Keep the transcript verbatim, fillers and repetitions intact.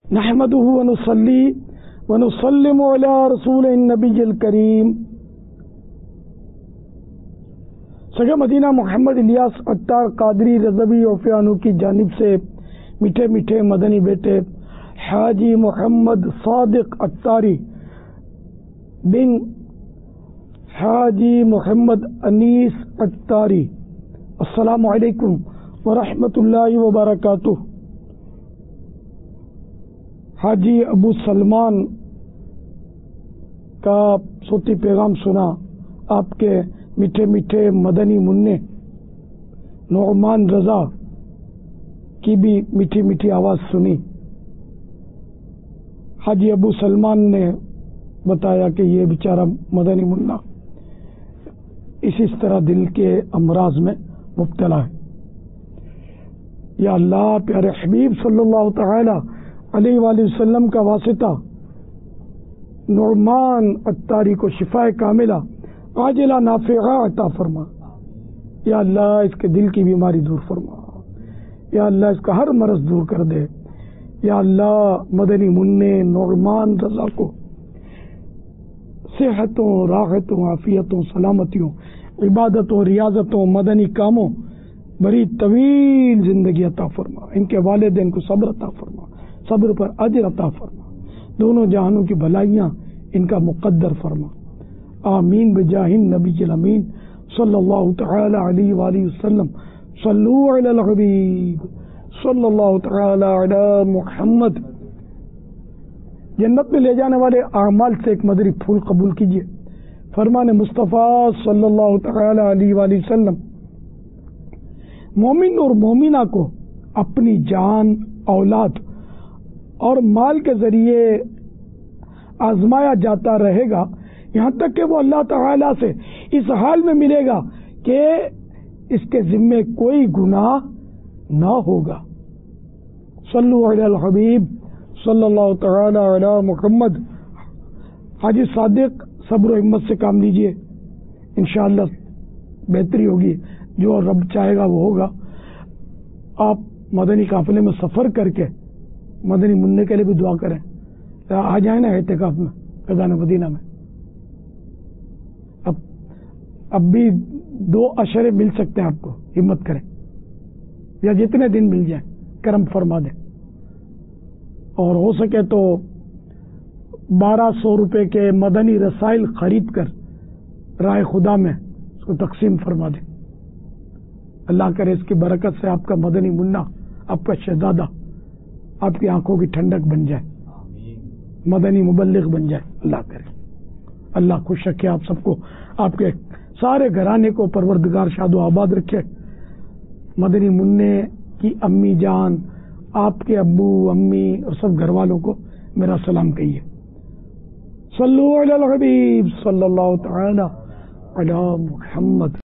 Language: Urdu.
نحمده ونصلي ونسلم على رسول النبی الکریم سگے مدینہ محمد الیاس عطار قادری رضوی اوفیانو کی جانب سے میٹھے میٹھے مدنی بیٹے حاجی محمد صادق عطاری بن حاجی محمد انیس عطاری، السلام علیکم ورحمۃ اللہ وبرکاتہ۔ حاجی ابو سلمان کا صوتی پیغام سنا، آپ کے میٹھے میٹھے مدنی منع نعمان رضا کی بھی میٹھی میٹھی آواز سنی۔ حاجی ابو سلمان نے بتایا کہ یہ بیچارہ مدنی منا اسی طرح دل کے امراض میں مبتلا ہے۔ یا اللہ، پیارے حبیب صلی اللہ تعالی علیہ وآلہ وسلم کا واسطہ نعمان عطاری کو شفاء کاملہ عاجلہ نافعہ عطا فرما۔ یا اللہ، اس کے دل کی بیماری دور فرما۔ یا اللہ، اس کا ہر مرض دور کر دے۔ یا اللہ، مدنی منع نعمان رضا کو صحتوں، راحتوں، عافیتوں، سلامتیوں، عبادتوں، ریاضتوں، مدنی کاموں بڑی طویل زندگی عطا فرما۔ ان کے والدین کو صبر عطا فرما، صبر پر اجر عطا فرما، دونوں جہانوں کی بھلائیاں ان کا مقدر فرما۔ آمین بجاہ النبی الامین صلی اللہ تعالی علیہ وآلہ وسلم۔ صلو علی الحبیب صلی اللہ تعالی علی محمد۔ جنت میں لے جانے والے اعمال سے ایک مدری پھول قبول کیجیے۔ فرمان مصطفیٰ صلی اللہ تعالی علیہ وآلہ وسلم، مومن اور مومنہ کو اپنی جان، اولاد اور مال کے ذریعے آزمایا جاتا رہے گا، یہاں تک کہ وہ اللہ تعالی سے اس حال میں ملے گا کہ اس کے ذمے کوئی گناہ نہ ہوگا۔ صلو علی الحبیب صلی اللہ تعالی علی محمد۔ حاجی صادق، صبر و ہمت سے کام لیجئے، انشاءاللہ بہتری ہوگی، جو رب چاہے گا وہ ہوگا۔ آپ مدنی قافلے میں سفر کر کے مدنی منع کے لیے بھی دعا کریں، آ جائیں نا اعتکاف میں فیضان مدینہ میں۔ اب اب بھی دو اشرے مل سکتے ہیں آپ کو، ہمت کریں، یا جتنے دن مل جائیں کرم فرما دیں، اور ہو سکے تو بارہ سو روپے کے مدنی رسائل خرید کر رائے خدا میں اس کو تقسیم فرما دیں۔ اللہ کرے اس کی برکت سے آپ کا مدنی منا، آپ کا شہزادہ آپ کی آنکھوں کی ٹھنڈک بن جائے، مدنی مبلغ بن جائے، اللہ کرے۔ اللہ خوش رکھے آپ سب کو، آپ کے سارے گھرانے کو پروردگار شاد و آباد رکھے۔ مدنی منع کی امی جان، آپ کے ابو امی اور سب گھر والوں کو میرا سلام کہیے۔ صلو علی الحبیب صلی اللہ تعالی علی محمد۔